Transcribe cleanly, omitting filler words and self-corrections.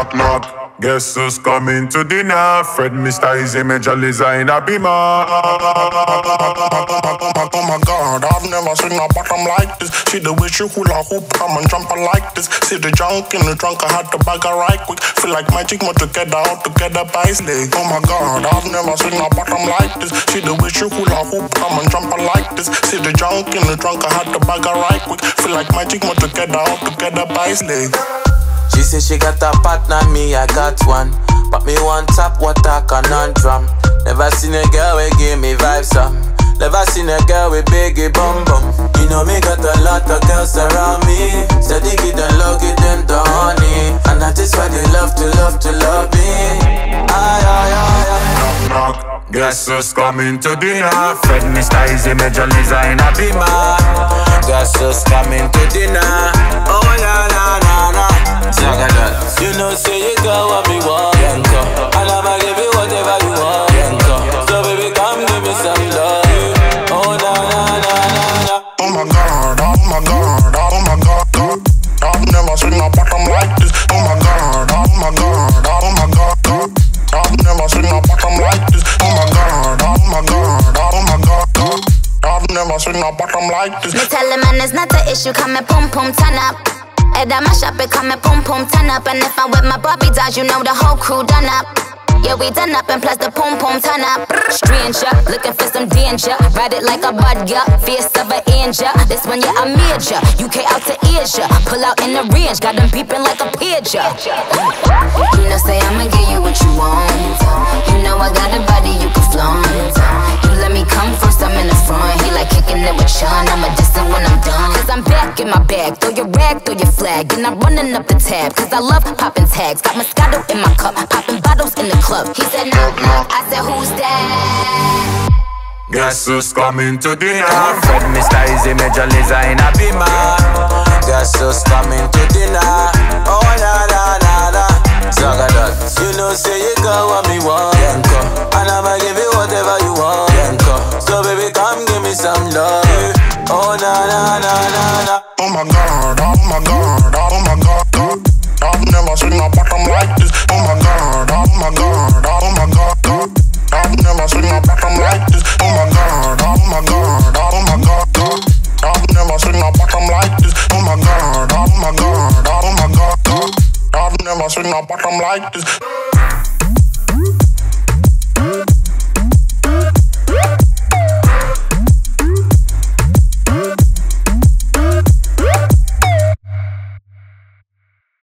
Knock, knock. Guess who's coming to dinner? Fred, Mr. Easy, Major Liza in a beamer. Oh my God, I've never seen a bottom like this. See the way she hula hoop, come and jump like this. See the junk in the trunk, I had to bag her right quick. Feel like magic, more together, all together by his leg. Oh my God, I've never seen a bottom like this. See the way she hula hoop, come and jump like this. See the junk in the trunk, I had to bag her right quick. Feel like magic, more together, all together by his leg. She say she got a partner, me I got one. But me one tap water conundrum. Never seen a girl with give me vibes up. Never seen a girl with biggie bum bum. You know me got a lot of girls around me. Steady get and love, get them the honey. And that is why they love me. Ay, ay, ay, ay. Knock, knock. Guess who's coming to dinner? Fred, Mr. Easy, Major Liza in a beamer. Guess who's coming to dinner? Oh la la la la. You know say you got what me want, Yanko. And I'ma give you whatever you want, Yanko. So baby come give me some love. Oh na na na na na. Oh my God, oh my God, oh my God, God. I've never seen a bottom like this. Oh my God, oh my God, oh my God, God. I've never seen a bottom like this. Oh my God, oh my God, oh my God, God. I've never seen a bottom like this. Me tell him man it's not an issue, come and pum pum turn up. Head at my shop, it come and pum pum turn up. And if I'm with my Bobby dolls, you know the whole crew done up. Yeah, we done up and plus the pum pum turn up. Stranger, looking for some danger. Ride it like a bud, yeah, fierce of an angel. This one, yeah, I major. UK out to Asia. Pull out in the range, got them peeping like a pigeon. You know, say I'ma give you what you want. You know I got a body you can flaunt. You let me come first, I'm in the front. He like kicking it with Sean, I'ma diss it when I'm done. Cause I'm back in my bag, throw your rag, throw your flag. And I'm running up the tab, cause I love popping tags. Got Moscato in my cup, popping bottles in the club. He said knock knock, I said who's that? Guess who's coming to dinner? Fred, Mr. Easy, Major Liza in a beamer. Guess who's coming to dinner? Oh la la la la. Zagadat. You know say you got what me want, Yanko. And I'ma give you whatever you want, Yanko. So baby come give me some love. Oh na na na na na. Oh my God, oh my God, oh my God, God. I've never seen a bottom like this. Oh my God, oh my God, oh my God, God. I've never seen a bottom like this. Oh my God, oh my God, oh my God, God. I've never seen a bottom like this. Oh my God, oh my God, oh my God, God. I've never seen a bottom like this.